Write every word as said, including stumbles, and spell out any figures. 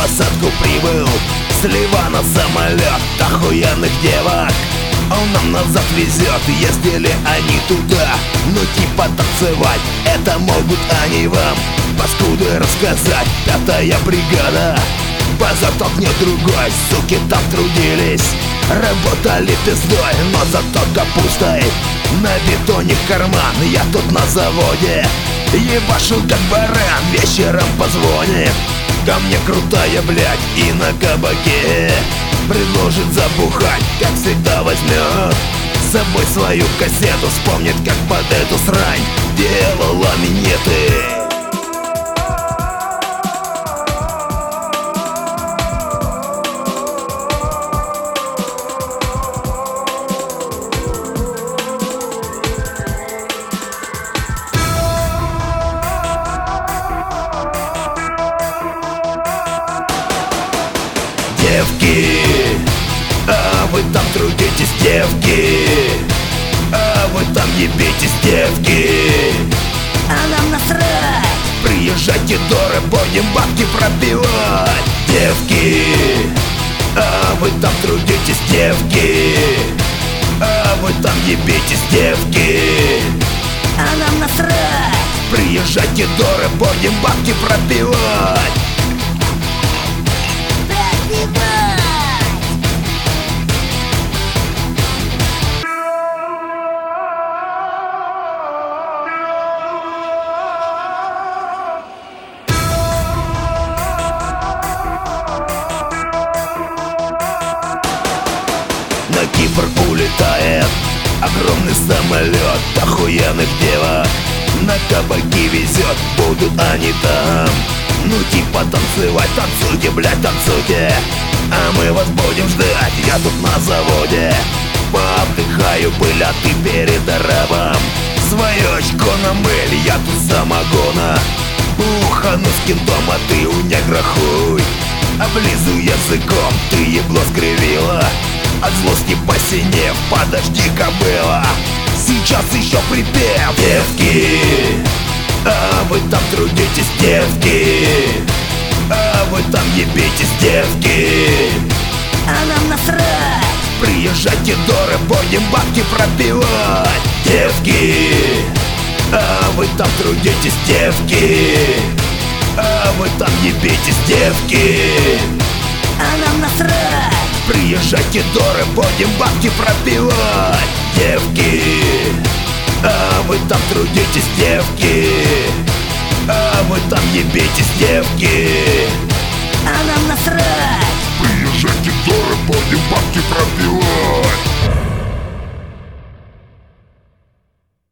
посадку прибыл с Ливана самолет охуенных девок. Он нам назад везет, ездили они туда. Ну типа танцевать, это могут они вам, паскуды, рассказать. Пятая бригада, базар толкнет другой. Суки там трудились, работали пиздой, но зато капустой на бетоне карман. Я тут на заводе ебашу как баран, вечером позвонит ко мне крутая, блядь, и на кабаке предложит забухать, как всегда возьмет с собой свою кассету, вспомнит, как под эту срань делала минеты. Девки, а вы там трудитесь, девки, а вы там ебитесь, девки, а нам насрать. Приезжайте до будем бабки пробивать. Девки, а вы там трудитесь, девки, а вы там ебитесь, девки, а нам насрать. Приезжайте до будем бабки пробивать. На Кипр улетает огромный самолет охуенных девок, на кабаки везет, будут они там. Ну типа танцевать, танцуйте, блядь, танцуйте, а мы вас будем ждать, я тут на заводе поотдыхаю, пыль, а ты перед арабом свое очко намыль, я тут самогона ухану с кентом, а ты у негра хуй облизу языком, ты ебло скривила, от злости посинев, подожди, кобыла, сейчас еще припев. Девки, а вы там трудитесь, девки, а вы там ебитесь, девки, а нам насрать. Приезжайте до будем бабки пробивать. Девки, а вы там трудитесь, девки, а вы там ебитесь, девки, а нам насрать. Приезжайте до будем бабки пробивать. Девки, а вы там трудитесь, девки, а вы там ебитесь, девки, а нам насрать.